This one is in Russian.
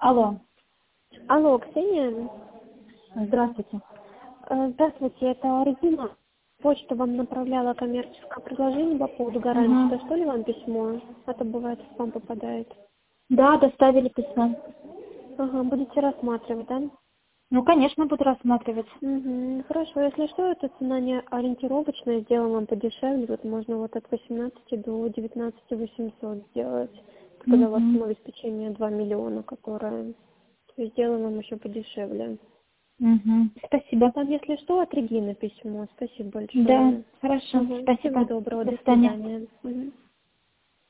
Алло, Алло, Ксения? здравствуйте. Здравствуйте, это Регина. Почта вам направляла коммерческое предложение по поводу гарантии. Угу. Доставили вам письмо? Это бывает, в спам попадает. Да, доставили письмо. Ага, будете рассматривать, да? Ну, конечно, буду рассматривать. Угу. Хорошо, если что, эта цена не ориентировочная, сделаем вам подешевле. Вот можно вот от 18 до 19 800 сделать. Когда у вас Угу. сумма обеспечения 2 миллиона, которая... То есть сделаем вам еще подешевле. Угу. Спасибо. Там, если что, от Регины письмо. Спасибо Да, большое. хорошо. Угу. Всего Спасибо. доброго. До До свидания. свидания. Мгм.